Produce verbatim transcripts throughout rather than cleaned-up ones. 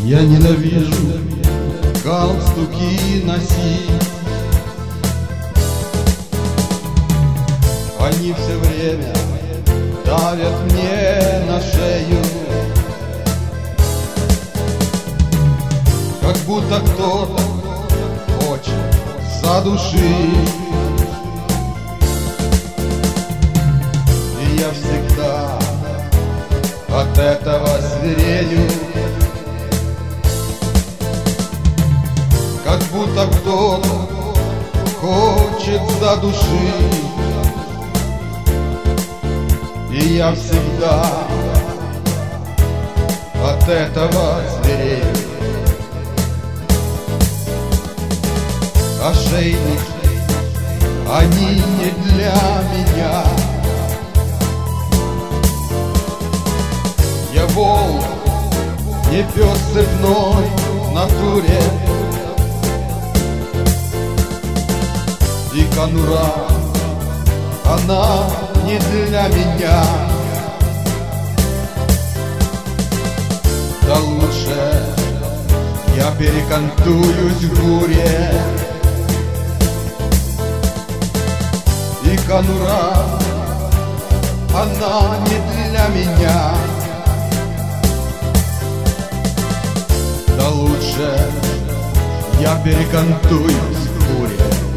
Я ненавижу галстуки носить. Они все время давят мне на шею, как будто кто-то хочет задушить. И я всегда от этого зверею, как будто кто-то хочет задушить. И я всегда от этого зверею. Ошейники, они не для меня. Я волк, не пес цепной в натуре. И конура, она не для меня. Да лучше я перекантуюсь в буре. И конура, она не для меня. Да лучше я перекантуюсь в буре.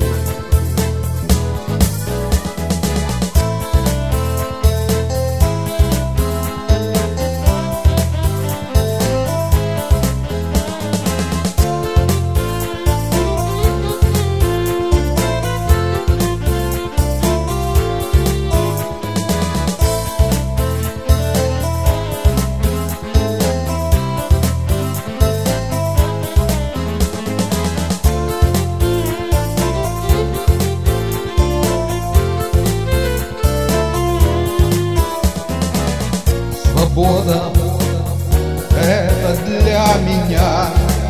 Свобода — это для меня.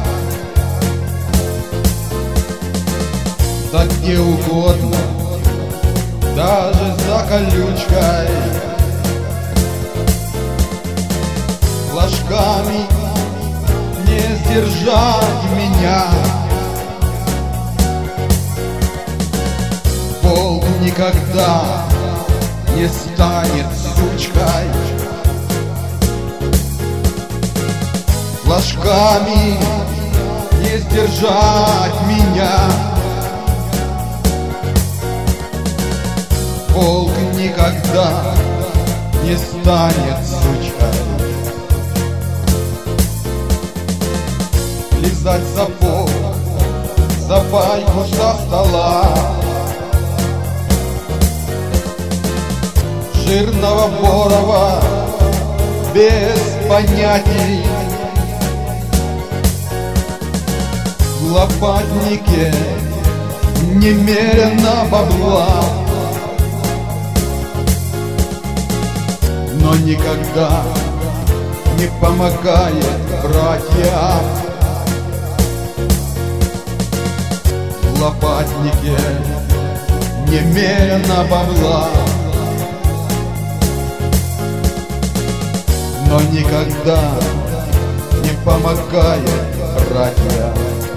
Да где угодно, даже за колючкой. Флажками не сдержать меня. Волк никогда не станет сучкой. Флажками не сдержать меня. Волк никогда не станет сучкой. Лизать сапог за пайку со стола. Жирного Борова без понятий. В лопатнике немерено бабла, но никогда не помогает братьям. В лопатнике немерено бабла, но никогда не помогает братьям.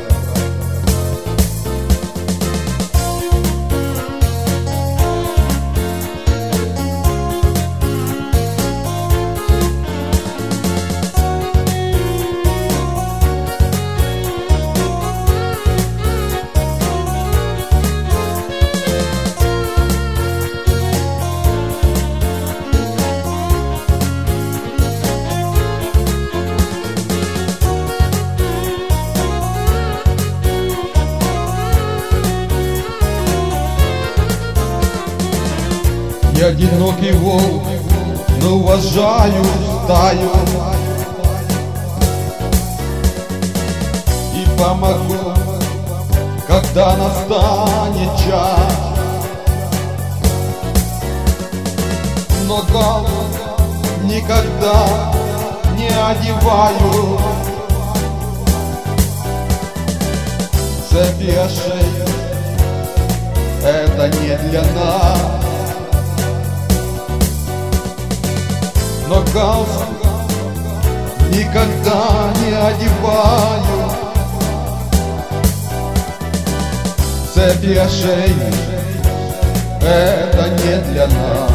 Я одинокий волк, но уважаю стаю и помогу, когда настанет час. Но галстук никогда не одеваю. Цепи ошейник — это не для нас. Но галстук никогда не одеваю цепи ошейник, это не для нас.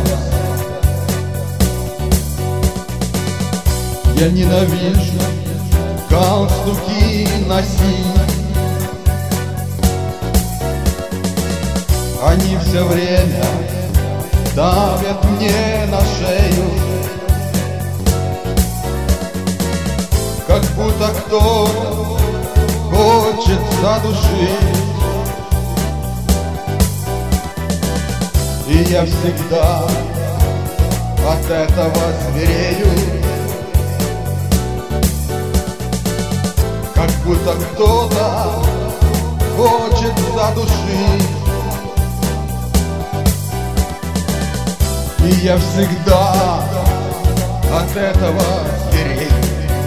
Я ненавижу галстуки носить, они все время давят мне на шею, как будто кто-то хочет задушить. И я всегда от этого зверею, как будто кто-то хочет задушить. И я всегда от этого зверею.